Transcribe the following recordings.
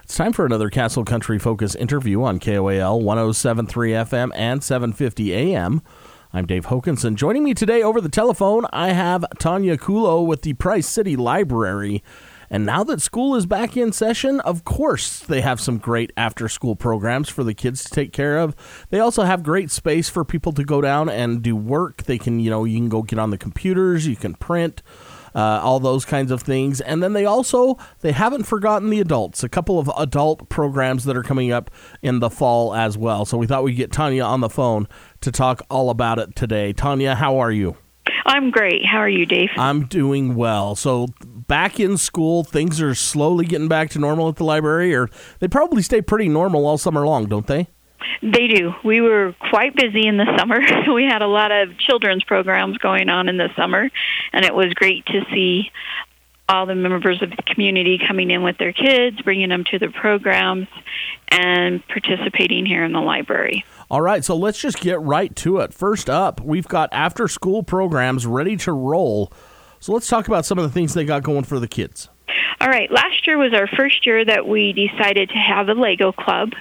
It's time for another Castle Country Focus interview on KOAL 107.3 FM and 750 AM. I'm Dave Hokanson. Joining me today over the telephone, I have Tanya Kulo with the Price City Library. And now that school is back in session, of course, they have some great after-school programs for the kids to take care of. They also have great space for people to go down and do work. They can, you can go get on the computers, you can print, all those kinds of things. And then they haven't forgotten the adults, a couple of adult programs that are coming up in the fall as well. So we thought we'd get Tanya on the phone to talk all about it today. Tanya, how are you? I'm great. How are you, Dave? I'm doing well. So back in school, things are slowly getting back to normal at the library, or they probably stay pretty normal all summer long, don't they? They do. We were quite busy in the summer. We had a lot of children's programs going on in the summer, and it was great to see all the members of the community coming in with their kids, bringing them to the programs, and participating here in the library. All right, so let's just get right to it. First up, we've got after-school programs ready to roll. So let's talk about some of the things they got going for the kids. All right, last year was our first year that we decided to have a Lego Club.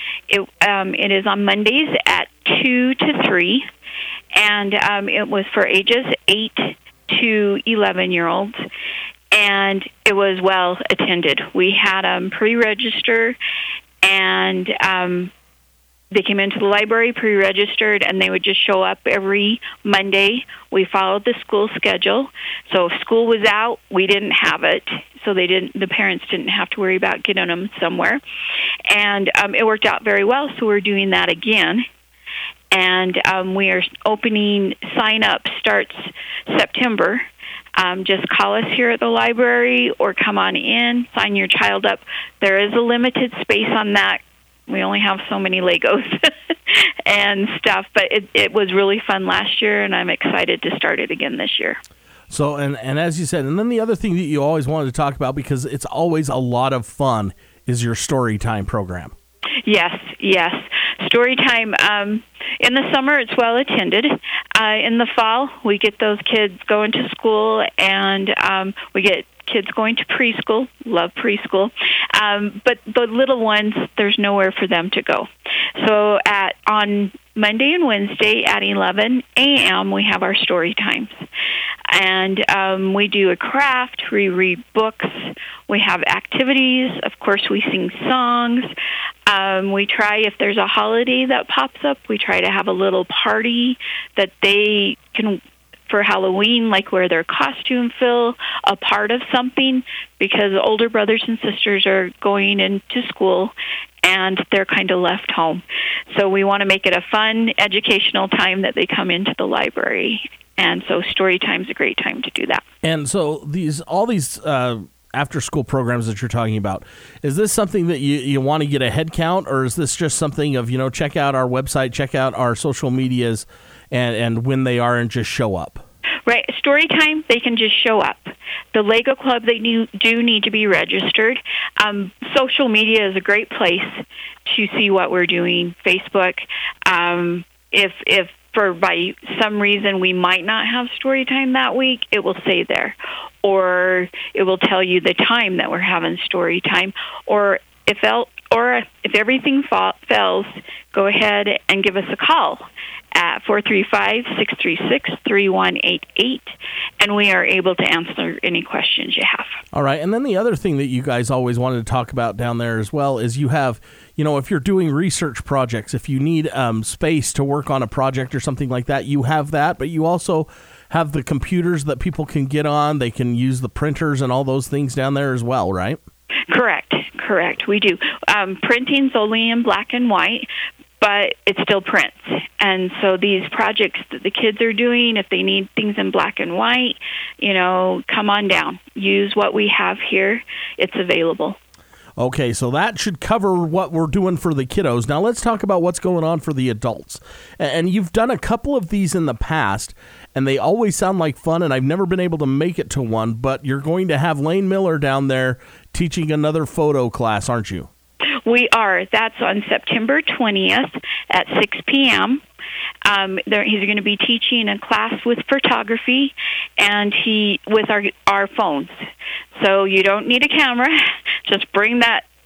It is on Mondays at 2 to 3, and it was for ages 8 to 11-year-olds, and it was well attended. We had them pre-register, and they came into the library pre-registered, and they would just show up every Monday. We followed the school schedule. So if school was out, we didn't have it. So the parents didn't have to worry about getting them somewhere. And it worked out very well, so we're doing that again. And we are opening, sign-up starts September. Just call us here at the library or come on in, sign your child up. There is a limited space on that. We only have so many Legos and stuff, but it was really fun last year, and I'm excited to start it again this year. So, and as you said, and then the other thing that you always wanted to talk about, because it's always a lot of fun, is your story time program. Yes. Story time. In the summer, it's well attended. In the fall, we get those kids going to school, and we get kids going to preschool. Love preschool. But the little ones, there's nowhere for them to go. So on Monday and Wednesday at 11 a.m., we have our story times. And we do a craft, we read books, we have activities, of course we sing songs. We try, if there's a holiday that pops up, we try to have a little party that they can, for Halloween, like where their costume fill a part of something, because older brothers and sisters are going into school and they're kind of left home. So we want to make it a fun, educational time that they come into the library. And so story time is a great time to do that. And so all these after-school programs that you're talking about, is this something that you want to get a head count, or is this just something of, check out our website, check out our social medias, and when they are, and just show up? Right. Story time, they can just show up. The Lego Club, they do need to be registered. Social media is a great place to see what we're doing. Facebook. If for by some reason we might not have story time that week, it will say there. Or it will tell you the time that we're having story time. Or if everything fails, go ahead and give us a call at 435-636-3188, and we are able to answer any questions you have. All right, and then the other thing that you guys always wanted to talk about down there as well is you have, if you're doing research projects, if you need space to work on a project or something like that, you have that, but you also have the computers that people can get on. They can use the printers and all those things down there as well, right? Correct. We do. Printing's only in black and white, but it still prints. And so these projects that the kids are doing, if they need things in black and white, come on down. Use what we have here. It's available. Okay, so that should cover what we're doing for the kiddos. Now let's talk about what's going on for the adults. And you've done a couple of these in the past, and they always sound like fun, and I've never been able to make it to one, but you're going to have Lane Miller down there teaching another photo class, aren't you? We are. That's on September 20th at 6 p.m. He's going to be teaching a class with photography and with our phones. So you don't need a camera. Just bring that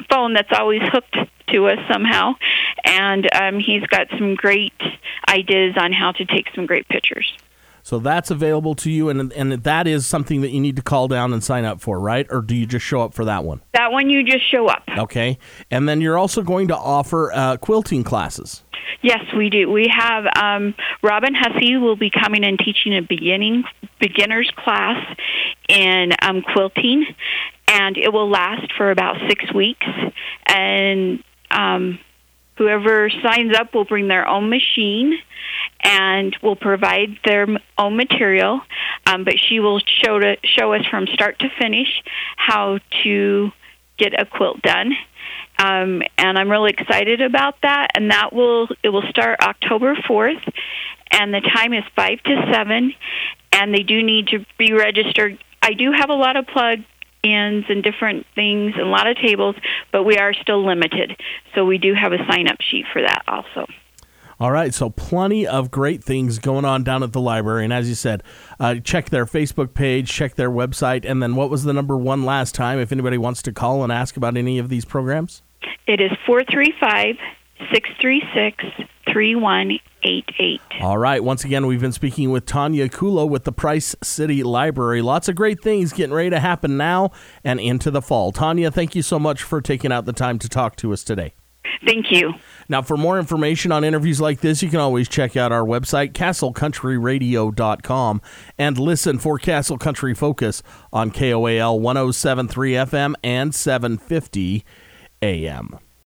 phone that's always hooked to us somehow, and he's got some great ideas on how to take some great pictures. So that's available to you, and that is something that you need to call down and sign up for, right? Or do you just show up for that one? That one you just show up. Okay. And then you're also going to offer quilting classes. Yes, we do. We have Robin Hussey will be coming and teaching a beginner's class in quilting, and it will last for about 6 weeks. And whoever signs up will bring their own machine and will provide their own material, but she will show us from start to finish how to get a quilt done. And I'm really excited about that. And it will start October 4th, and the time is 5 to 7, and they do need to be registered. I do have a lot of plug-ins and different things and a lot of tables, but we are still limited. So we do have a sign-up sheet for that also. All right, so plenty of great things going on down at the library. And as you said, check their Facebook page, check their website, and then what was the number one last time if anybody wants to call and ask about any of these programs? It is 435-636-3188. All right, once again, we've been speaking with Tanya Kulo with the Price City Library. Lots of great things getting ready to happen now and into the fall. Tanya, thank you so much for taking out the time to talk to us today. Thank you. Now, for more information on interviews like this, you can always check out our website, castlecountryradio.com, and listen for Castle Country Focus on KOAL 107.3 FM and 750 AM.